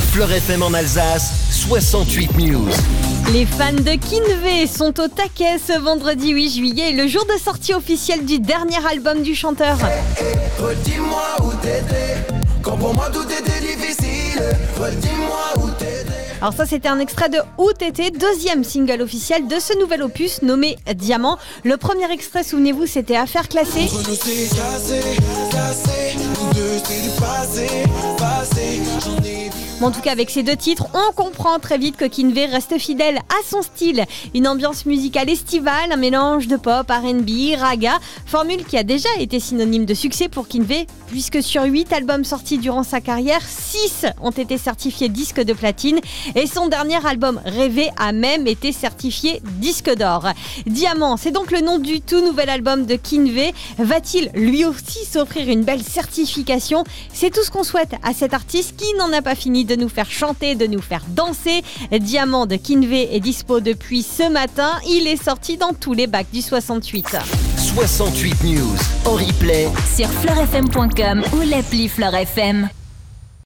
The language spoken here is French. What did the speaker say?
Fleur FM en Alsace, 68 News. Les fans de Kinvé sont au taquet ce vendredi 8 juillet, le jour de sortie officielle du dernier album du chanteur. Redis-moi où t'étais, quand pour moi tout était difficile. Redis-moi où t'étais. Alors ça, c'était un extrait de Où t'étais, deuxième single officiel de ce nouvel opus nommé Diamant. Le premier extrait, souvenez-vous, c'était Affaire classée. Entre nous c'est cassé, nous deux c'est du passé, j'en ai vu. Bon, en tout cas, avec ces deux titres, on comprend très vite que Kinvé reste fidèle à son style. Une ambiance musicale estivale, un mélange de pop, R&B, raga, formule qui a déjà été synonyme de succès pour Kinvé, puisque sur 8 albums sortis durant sa carrière, 6 ont été certifiés disque de platine et son dernier album Rêver a même été certifié disque d'or. Diamant, c'est donc le nom du tout nouvel album de Kinvé. Va-t-il lui aussi s'offrir une belle certification ? C'est tout ce qu'on souhaite à cet artiste qui n'en a pas fini de nous faire chanter, de nous faire danser. Diamant de Kinvé est dispo depuis ce matin. Il est sorti dans tous les bacs du 68. 68 News en replay sur fleurfm.com ou l'appli Fleur FM.